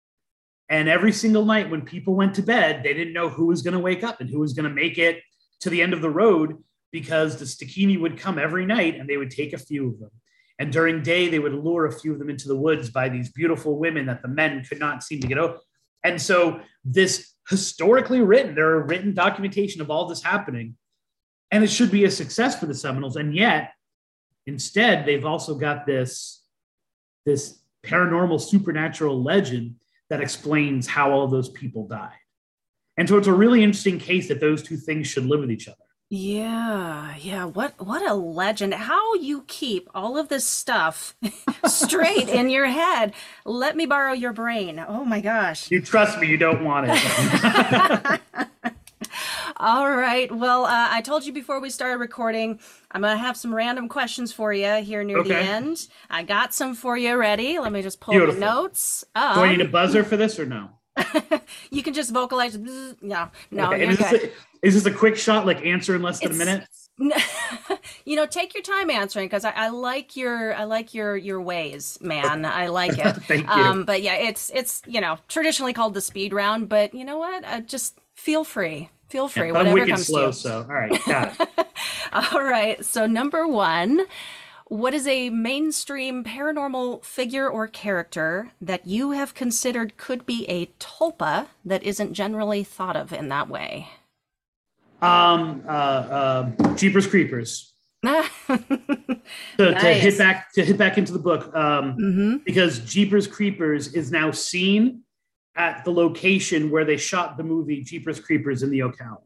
And every single night when people went to bed, they didn't know who was going to wake up and who was going to make it to the end of the road because the Stickini would come every night and they would take a few of them. And during day, they would lure a few of them into the woods by these beautiful women that the men could not seem to get over. And so this there are written documentation of all this happening, and it should be a success for the Seminoles. And yet, instead, they've also got this paranormal supernatural legend that explains how all those people died. And so it's a really interesting case that those two things should live with each other. Yeah. What a legend. How you keep all of this stuff straight in your head. Let me borrow your brain. Oh my gosh. You trust me, you don't want it. All right. Well, I told you before we started recording, I'm going to have some random questions for you here near the Okay. end. I got some for you ready. Let me just pull the Beautiful. notes. Do I need a buzzer for this or no? You can just vocalize. "Bzz." No, Okay. you're And good. is this a quick shot, like answer in less than a It's minute? take your time answering because I like your ways, man. I like it. Thank you. But yeah, it's traditionally called the speed round, but you know what? Just feel free. Feel free, But I'm whatever wicked comes to slow, you. so all right, got it. All right. So number one, what is a mainstream paranormal figure or character that you have considered could be a tulpa that isn't generally thought of in that way? Jeepers Creepers. Nice. To hit back into the book, because Jeepers Creepers is now seen at the location where they shot the movie Jeepers Creepers in the Ocala.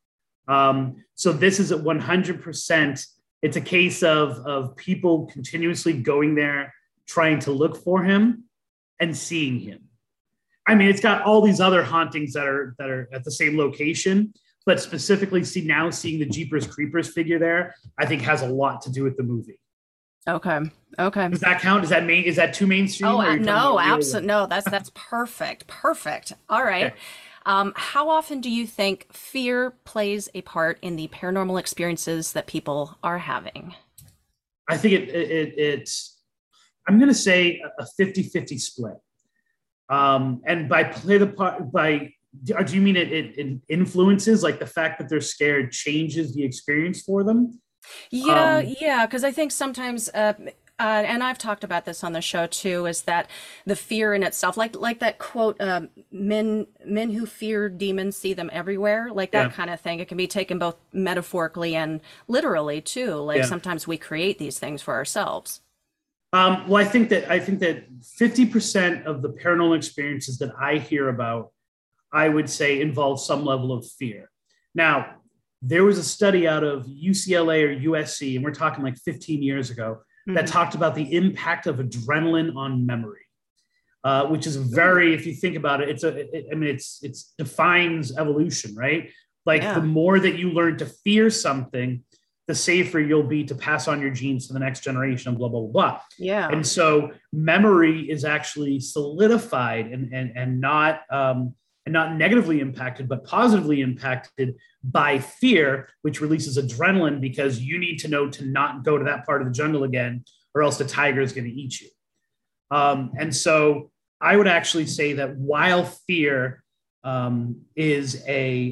So this is at 100%. It's a case of people continuously going there, trying to look for him and seeing him. I mean, it's got all these other hauntings that are at the same location, but specifically seeing the Jeepers Creepers figure there, I think has a lot to do with the movie. Okay. Okay. Does that count? Is that too mainstream? Oh, or are you talking no, about real- absolutely. No, that's perfect. Perfect. All right. Okay. How often do you think fear plays a part in the paranormal experiences that people are having? I think it's, I'm going to say a 50-50 split. And by play the part, do you mean it influences, like the fact that they're scared changes the experience for them? Yeah, because I think sometimes, and I've talked about this on the show too, is that the fear in itself, like that quote, "Men who fear demons see them everywhere," like that Yeah. kind of thing. It can be taken both metaphorically and literally too. Like Yeah. sometimes we create these things for ourselves. Well, I think that 50% of the paranormal experiences that I hear about, I would say involve some level of fear. Now, there was a study out of UCLA or USC, and we're talking like 15 years ago, that talked about the impact of adrenaline on memory, which is very, if you think about it, it defines evolution, right? Like Yeah. the more that you learn to fear something, the safer you'll be to pass on your genes to the next generation, blah, blah, blah, blah. Yeah. And so memory is actually solidified and not negatively impacted, but positively impacted by fear, which releases adrenaline because you need to know to not go to that part of the jungle again, or else the tiger is going to eat you. And so I would actually say that while fear is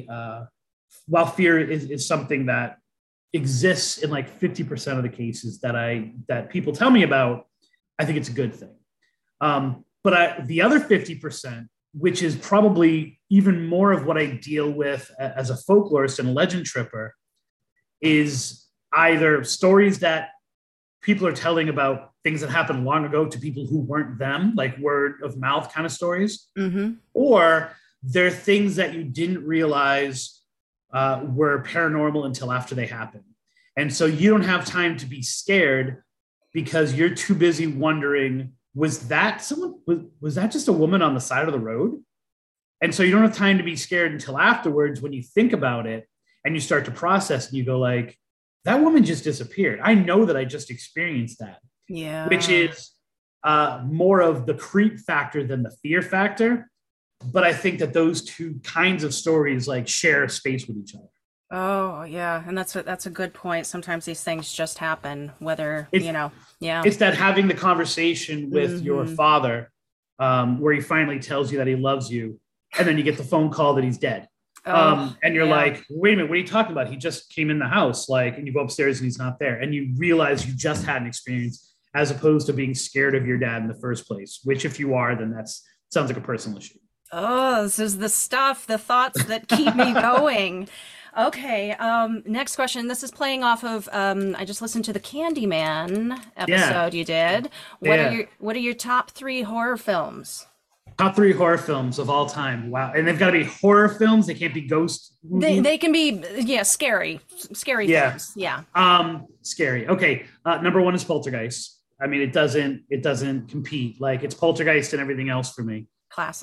something that exists in like 50% of the cases that people tell me about, I think it's a good thing. But the other 50%, which is probably even more of what I deal with as a folklorist and a legend tripper, is either stories that people are telling about things that happened long ago to people who weren't them, like word of mouth kind of stories, or they're things that you didn't realize were paranormal until after they happened. And so you don't have time to be scared because you're too busy wondering, was that someone? Was that just a woman on the side of the road? And so you don't have time to be scared until afterwards when you think about it and you start to process and you go like, that woman just disappeared. I know that I just experienced that. Yeah. Which is more of the creep factor than the fear factor. But I think that those two kinds of stories like share space with each other. Oh, yeah. And that's a good point. Sometimes these things just happen, whether, It's- yeah. It's that having the conversation with your father where he finally tells you that he loves you. And then you get the phone call that he's dead. And you're yeah. like, wait a minute, what are you talking about? He just came in the house, and you go upstairs and he's not there. And you realize you just had an experience as opposed to being scared of your dad in the first place, which if you are, then sounds like a personal issue. Oh, this is the stuff, the thoughts that keep me going. Okay, next question. This is playing off of I just listened to the Candyman episode you did. What Yeah. are your top 3 horror films? Top 3 horror films of all time. Wow. And they've got to be horror films. They can't be ghost movies. They can be, scary films. Yeah. Scary. Okay. Number 1 is Poltergeist. I mean, it doesn't compete. Like, it's Poltergeist and everything else for me. Classic.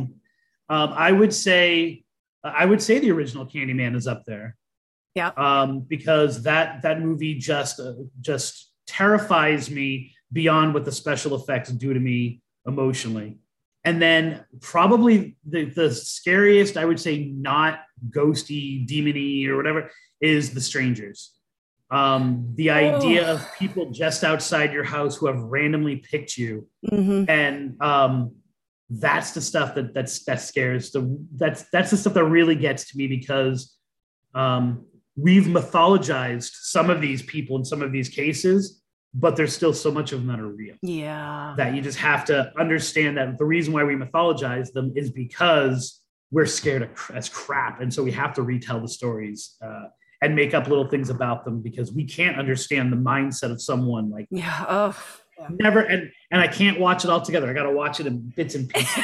I would say the original Candyman is up there. Yeah. Because that movie just terrifies me beyond what the special effects do to me emotionally. And then probably the scariest, I would say, not ghosty, demony or whatever, is The Strangers. The idea of people just outside your house who have randomly picked you. Mm-hmm. And that's the stuff that scares. That's the stuff that really gets to me, because we've mythologized some of these people in some of these cases, but there's still so much of them that are real. Yeah. That you just have to understand that the reason why we mythologize them is because we're scared as crap. And so we have to retell the stories and make up little things about them, because we can't understand the mindset of someone like never. And I can't watch it all together. I got to watch it in bits and pieces.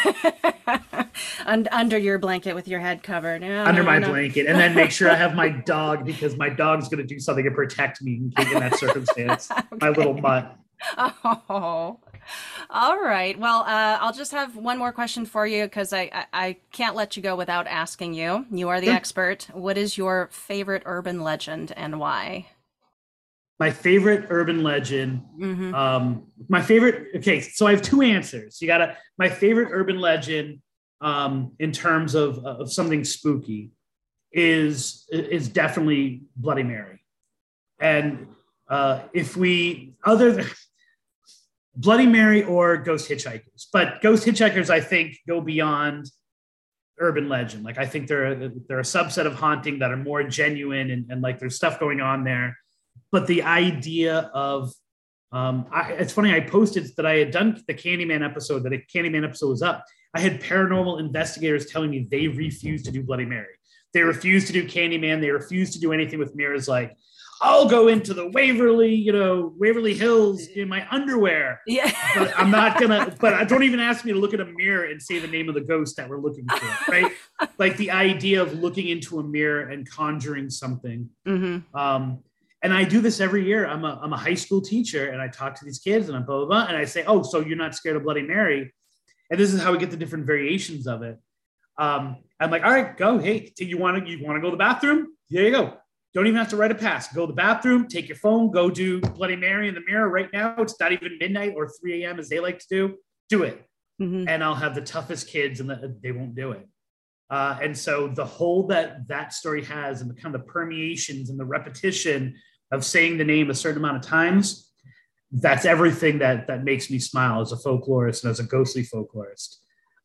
Under your blanket with your head covered. Under my blanket. And then make sure I have my dog, because my dog's going to do something to protect me in that circumstance. Okay. My little mutt. Oh, all right. Well, I'll just have one more question for you, because I can't let you go without asking you. You are the expert. What is your favorite urban legend and why? My favorite urban legend. Mm-hmm. Okay, so I have 2 answers. My favorite urban legend, in terms of something spooky, is definitely Bloody Mary. And other than Bloody Mary or Ghost Hitchhikers, but Ghost Hitchhikers, I think, go beyond urban legend. Like, I think they're a subset of haunting that are more genuine, and like there's stuff going on there. But the idea of, it's funny, I posted that I had done the Candyman episode, that the Candyman episode was up. I had paranormal investigators telling me they refused to do Bloody Mary. They refused to do Candyman. They refused to do anything with mirrors. Like, I'll go into the Waverly Hills in my underwear. Yeah. But I'm not gonna, but don't even ask me to look at a mirror and say the name of the ghost that we're looking for, right? Like the idea of looking into a mirror and conjuring something. Mm-hmm. And I do this every year. I'm a high school teacher, and I talk to these kids, and I'm blah, blah, blah. And I say, oh, so you're not scared of Bloody Mary? And this is how we get the different variations of it. I'm like, all right, go. Hey, you want to go to the bathroom? There you go. Don't even have to write a pass. Go to the bathroom, take your phone, go do Bloody Mary in the mirror right now. It's not even midnight or 3 a.m. as they like to do. Do it. Mm-hmm. And I'll have the toughest kids, and they won't do it. And so the hold that story has, and the kind of the permeations and the repetition of saying the name a certain amount of times, that's everything that makes me smile as a folklorist and as a ghostly folklorist.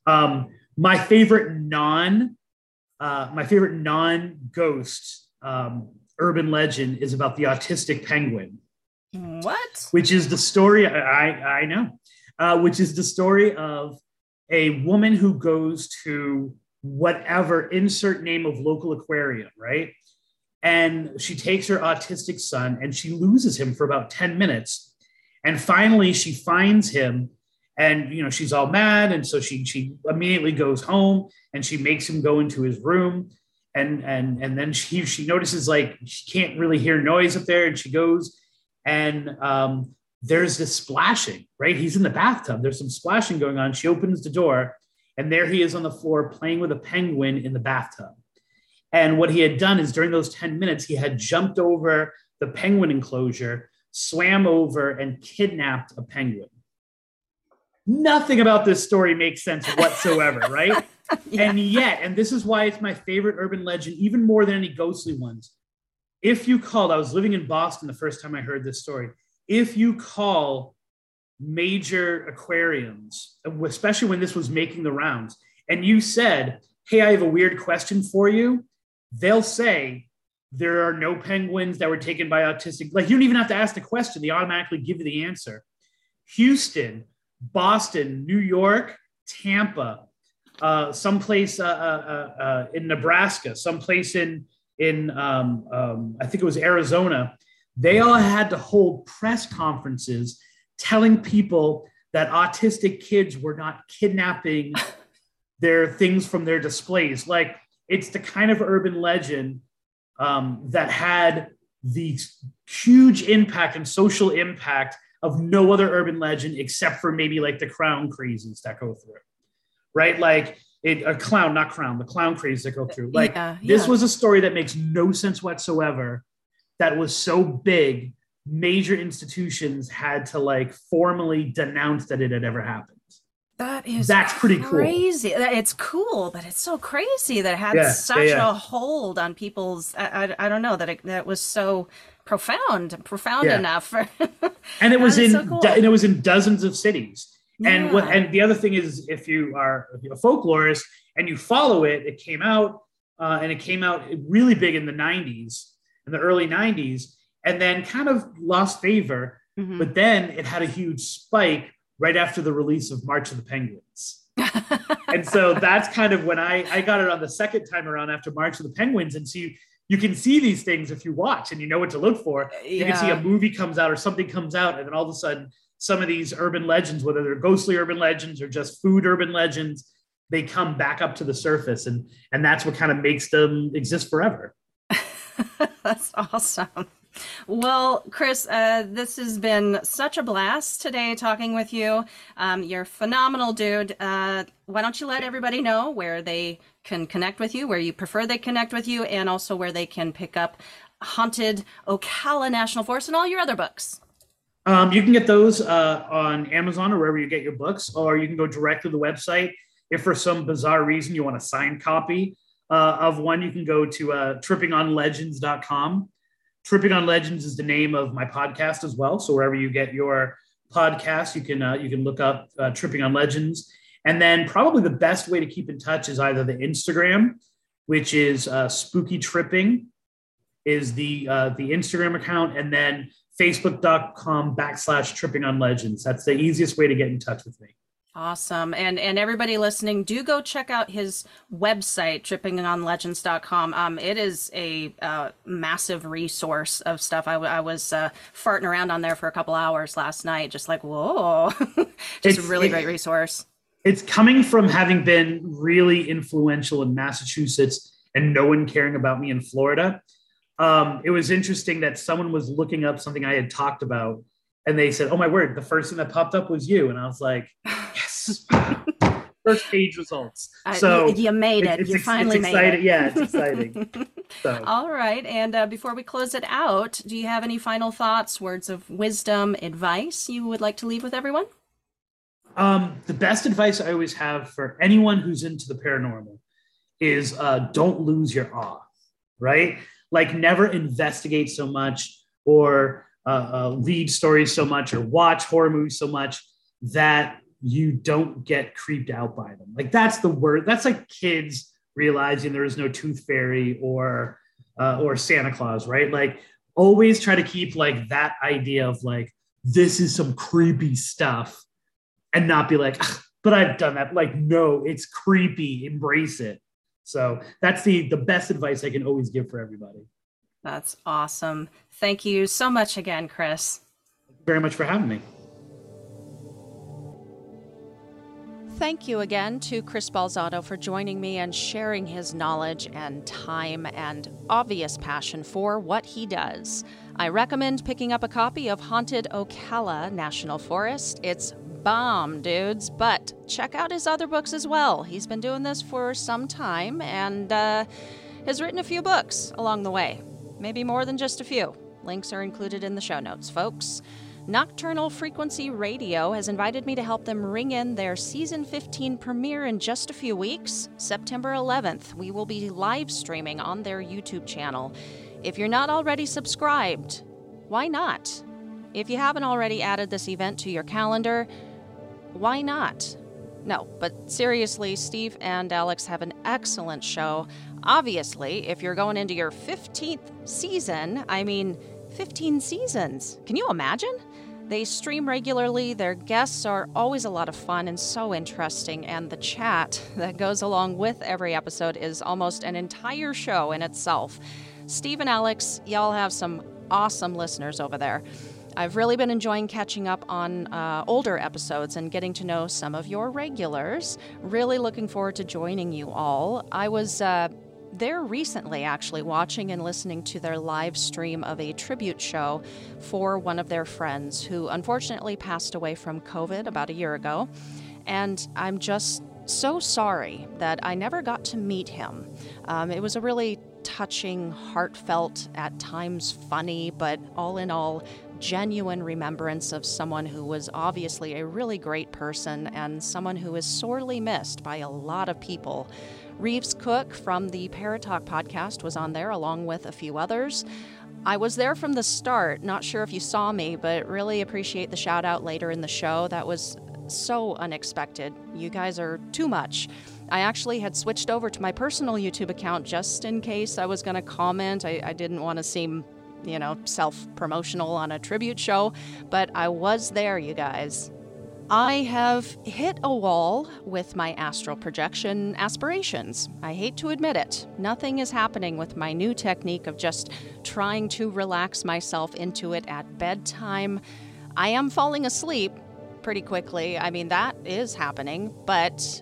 My favorite non-ghost urban legend is about the autistic penguin. What? Which is the story, I know, which is the story of a woman who goes to whatever, insert name of local aquarium, right? And she takes her autistic son and she loses him for about 10 minutes. And finally she finds him, and, she's all mad. And so she immediately goes home and she makes him go into his room. And then she notices, like, she can't really hear noise up there. And she goes, and there's this splashing, right? He's in the bathtub. There's some splashing going on. She opens the door, and there he is on the floor playing with a penguin in the bathtub. And what he had done is, during those 10 minutes, he had jumped over the penguin enclosure, swam over, and kidnapped a penguin. Nothing about this story makes sense whatsoever, right? Yeah. And yet, and this is why it's my favorite urban legend, even more than any ghostly ones. If you called, I was living in Boston the first time I heard this story. If you call major aquariums, especially when this was making the rounds, and you said, hey, I have a weird question for you, they'll say, there are no penguins that were taken by autistic. Like, you don't even have to ask the question. They automatically give you the answer. Houston, Boston, New York, Tampa, someplace in Nebraska, someplace in I think it was Arizona. They all had to hold press conferences telling people that autistic kids were not kidnapping their things from their displays. Like, it's the kind of urban legend that had the huge impact and social impact of no other urban legend except for maybe like the clown crazes that go through, right? Like the clown crazes that go through. Like this was a story that makes no sense whatsoever, that was so big, major institutions had to like formally denounce that it had ever happened. That's pretty crazy. Cool. It's cool, but it's so crazy that it had such a hold on people's. I don't know that it was so profound enough. And it was in dozens of cities. Yeah. And the other thing is, if you are a folklorist and you follow it, it came out really big in the 90s, in the early 90s, and then kind of lost favor. Mm-hmm. But then it had a huge spike right after the release of March of the Penguins. And so that's kind of when I got it on the second time around after March of the Penguins. And so you can see these things if you watch and you know what to look for. You can see a movie comes out or something comes out, and then all of a sudden some of these urban legends, whether they're ghostly urban legends or just food urban legends, they come back up to the surface. And that's what kind of makes them exist forever. That's awesome. Well, Chris, this has been such a blast today talking with you. You're a phenomenal dude. Why don't you let everybody know where they can connect with you, where you prefer they connect with you, and also where they can pick up Haunted Ocala National Forest and all your other books. You can get those on Amazon or wherever you get your books, or you can go direct to the website. If for some bizarre reason you want a signed copy of one, you can go to trippingonlegends.com. Tripping on Legends is the name of my podcast as well. So wherever you get your podcast, you can look up Tripping on Legends. And then probably the best way to keep in touch is either the Instagram, which is Spooky Tripping is the Instagram account, and then Facebook.com/Tripping on Legends. That's the easiest way to get in touch with me. Awesome. And everybody listening, do go check out his website, trippingonlegends.com. It is a massive resource of stuff. I was farting around on there for a couple hours last night, just like, whoa, just a really great resource. It's coming from having been really influential in Massachusetts and no one caring about me in Florida. It was interesting that someone was looking up something I had talked about, and they said, "Oh my word, the first thing that popped up was you." And I was like, yes, first page results. So you made it. You finally made it. Yeah, it's exciting. So. All right. And before we close it out, do you have any final thoughts, words of wisdom, advice you would like to leave with everyone? The best advice I always have for anyone who's into the paranormal is don't lose your awe, right? Like, never investigate so much or read stories so much or watch horror movies so much that you don't get creeped out by them. Like, that's the word. That's like kids realizing there is no tooth fairy or Santa Claus, right? Like, always try to keep like that idea of like, this is some creepy stuff, and not be like, but I've done that. Like, no, it's creepy. Embrace it. So that's the best advice I can always give for everybody. That's awesome. Thank you so much again, Chris. Thank you very much for having me. Thank you again to Chris Balzano for joining me and sharing his knowledge and time and obvious passion for what he does. I recommend picking up a copy of Haunted Ocala National Forest. It's bomb, dudes, but check out his other books as well. He's been doing this for some time and has written a few books along the way. Maybe more than just a few. Links are included in the show notes, folks. Nocturnal Frequency Radio has invited me to help them ring in their Season 15 premiere in just a few weeks. September 11th, we will be live streaming on their YouTube channel. If you're not already subscribed, why not? If you haven't already added this event to your calendar, why not? No, but seriously, Steve and Alex have an excellent show. Obviously, if you're going into your 15th season, 15 seasons. Can you imagine? They stream regularly, their guests are always a lot of fun and so interesting, and the chat that goes along with every episode is almost an entire show in itself. Steve and Alex, y'all have some awesome listeners over there. I've really been enjoying catching up on older episodes and getting to know some of your regulars. Really looking forward to joining you all. I was there recently, actually, watching and listening to their live stream of a tribute show for one of their friends who unfortunately passed away from COVID about a year ago. And I'm just so sorry that I never got to meet him. It was a really touching, heartfelt, at times funny, but all in all, genuine remembrance of someone who was obviously a really great person and someone who is sorely missed by a lot of people. Reeves Cook from the Paratalk podcast was on there along with a few others. I was there from the start, not sure if you saw me, but really appreciate the shout out later in the show. That was so unexpected. You guys are too much. I actually had switched over to my personal YouTube account just in case I was going to comment. I didn't want to seem, self-promotional on a tribute show, but I was there, you guys. I have hit a wall with my astral projection aspirations. I hate to admit it. Nothing is happening with my new technique of just trying to relax myself into it at bedtime. I am falling asleep pretty quickly. I mean, that is happening, but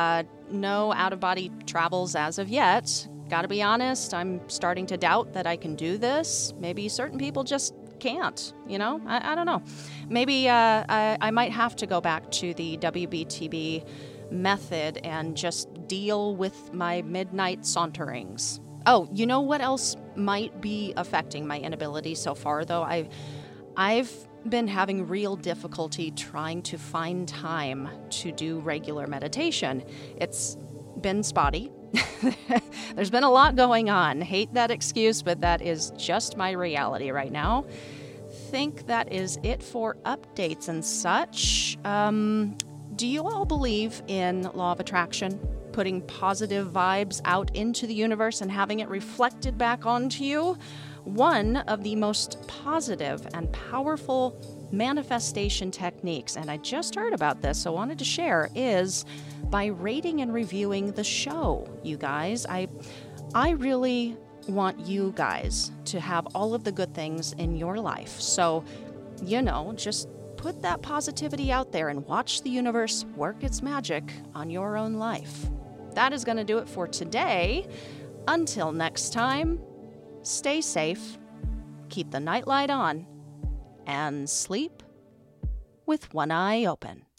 no out-of-body travels as of yet. Gotta be honest, I'm starting to doubt that I can do this. Maybe certain people just can't, I don't know. Maybe I might have to go back to the WBTB method and just deal with my midnight saunterings. Oh, you know what else might be affecting my inability so far, though? I've been having real difficulty trying to find time to do regular meditation. It's been spotty. There's been a lot going on. Hate that excuse, but that is just my reality right now. Think that is it for updates and such. Do you all believe in law of attraction? Putting positive vibes out into the universe and having it reflected back onto you? One of the most positive and powerful manifestation techniques, and I just heard about this, so wanted to share, is by rating and reviewing the show, you guys. I really want you guys to have all of the good things in your life. So, just put that positivity out there and watch the universe work its magic on your own life. That is going to do it for today. Until next time, stay safe, keep the nightlight on, and sleep with one eye open.